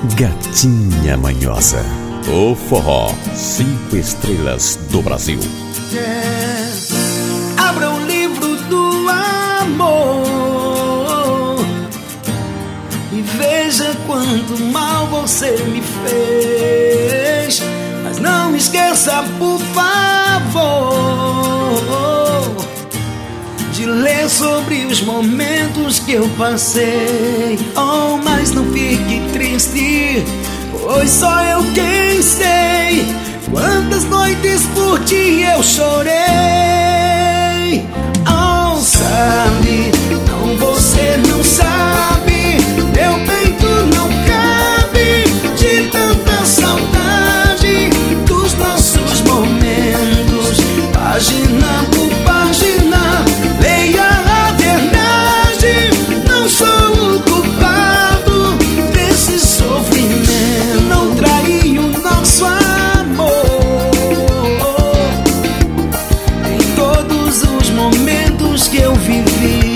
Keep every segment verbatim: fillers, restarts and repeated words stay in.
Gatinha Manhosa, o forró cinco estrelas do Brasil. É, abra o livro do amor e veja quanto mal você me fez. Mas não esqueça, por favor, de ler sobre os momentos que eu passei. Oh, mas não fique triste, pois só eu quem sei quantas noites por ti eu chorei. Oh, sabe, não, você não sabe, meu peito não cabe de tanta saudade dos nossos momentos. Página por página, leia a verdade. Não sou o culpado desse sofrimento. Não traí o nosso amor em todos os momentos que eu vivi.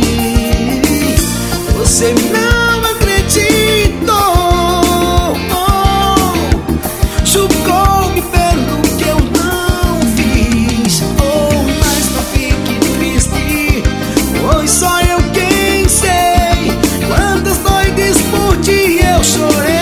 Você não acreditou, julgou-me pelo que eu não fiz. Oh, mas não fique triste, pois só eu quem sei quantas noites por ti eu chorei.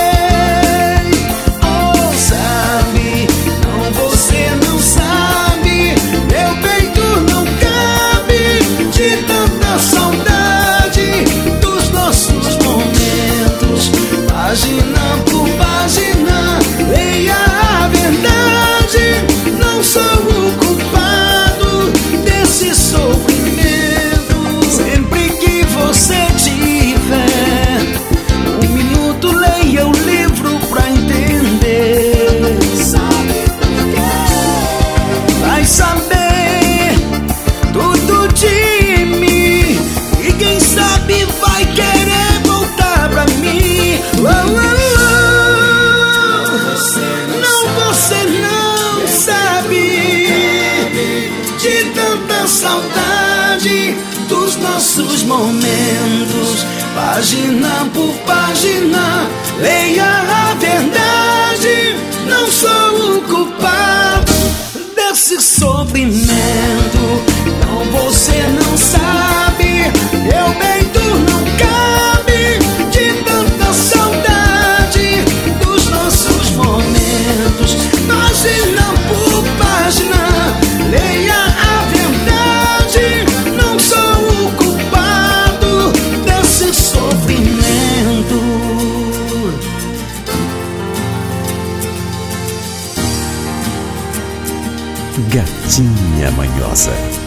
Oh, sabe, não, você não sabe, meu peito não cabe de tanta saudade dos nossos momentos. Página por página, leia a verdade. Não sou o culpado desse sofrimento. Sempre que você tiver um minuto, leia o livro pra entender. Sabe por quê? Vai saber tudo de mim e quem sabe vai querer voltar pra mim. Oh, oh, oh. Não, você não sabe de tanta saudade dos nossos momentos. Página por página, leia a verdade. Não sou o culpado desse sofrimento. Não, você não sabe, meu peito não cabe de tanta saudade dos nossos momentos. Página por página, leia a verdade. Não sou o culpado desse sofrimento. Gatinha Manhosa.